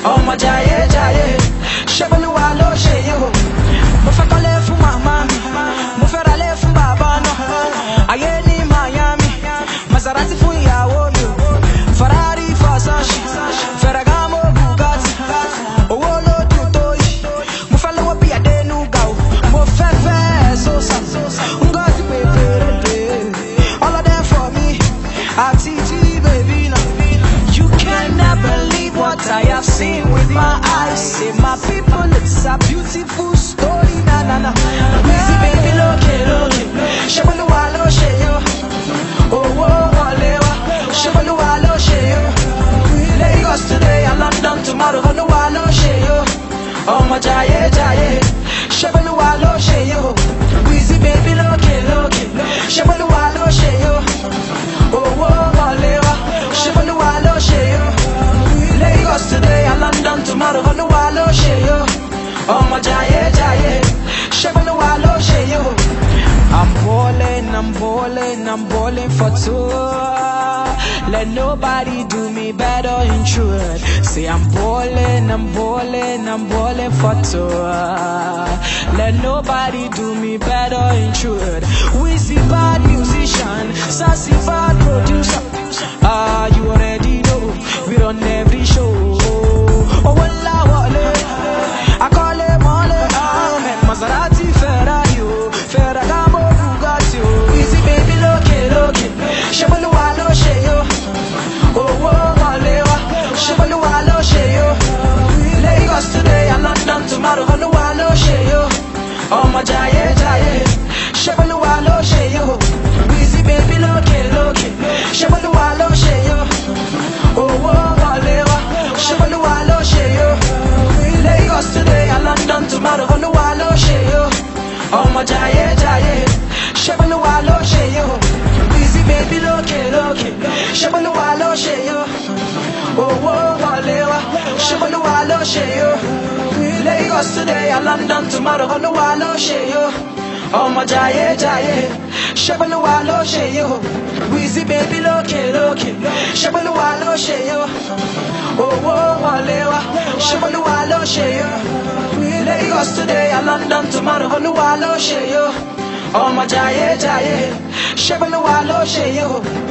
ọmọ jayé jayé, ṣẹ́bọ̀lúwa ló ṣe yìí o. Mo fẹ́ kọ́lé fún màmá mi, mo fẹ́ ralé fún bàbá náà. Ayé ní Miami, Maserati fún ìyàwó mi o. Ferrari Versace, Ferragamo Bugatti, owó ló dùn tó yìí. Mo fẹ́ lówó bí Adénúgà o. Mo fẹ́ fẹ́ Sosa, Ngozi Peperede. All of them for me, ATT baby now. You cannot believe what I have seen with my eyes. Say my people, it's a beautiful story, na na na. Easy baby, loke loke, ṣẹ́bọ̀lúwa ló ṣe yó. Owó wọlé wá, ṣẹ́bọ̀lúwa ló ṣe yó. Lagos today and London tomorrow, Olúwa ló ṣe yó. Ọmọ jayé jayé, ṣẹ́bọ̀lúwa ló ṣe yó. Easy baby, loke loke, ṣẹ́bọ̀lúwa ló ṣe yó. Owó wọlé wá, ṣẹ́bọ̀lúwa ló ṣe yó. Lagos today and London tomorrow, Olúwa ló ṣe yó. Ọmọ jayé jayé, ṣẹ́bọ̀lúwa ló ṣe yó. I'm balling for two. Let nobody do me better in truth. Say I'm balling for two. Let nobody do me better in truth. Wizzy bad musician, sassy bad producer. You already know, we run every show. Oh, walla wale, I call it mole. Maserati, Ferrari, Ferragamo, Bugatti. Easy baby, loke loke, ṣẹ́bọ̀lúwa ló ṣe yó. Owó wọlé wá, ṣẹ́bọ̀lúwa ló ṣe yó. Lagos today and London tomorrow, Olúwa ló ṣe yó. Ọmọ jayé jayé, ṣẹ́bọ̀lúwa ló ṣe yó. Easy baby, loke loke, ṣẹ́bọ̀lúwa ló ṣe yó. Owó wọlé wá, ṣẹ́bọ̀lúwa ló ṣe yó. Lagos today and London tomorrow, Olúwa ló ṣe yó. Ọmọ jayé jayé, ṣẹ́bọ̀lúwa ló ṣe yó. Easy baby, loke loke, ṣẹ́bọ̀lúwa ló ṣe yó. Owó wọlé wá, ṣẹ́bọ̀lúwa ló ṣe yó. Lagos today and London tomorrow, Olúwa ló ṣe yó. Ọmọ jayé jayé, ṣẹ́bọ̀lúwa ló ṣe yó. Easy baby, loke loke, ṣẹ́bọ̀lúwa ló ṣe yó. Owó wọlé wá, ṣẹ́bọ̀lúwa ló ṣe yó. Lagos today and London tomorrow, Olúwa ló ṣe yó. Ọmọ jayé jayé, ṣẹ́bọ̀lúwa ló ṣe yó.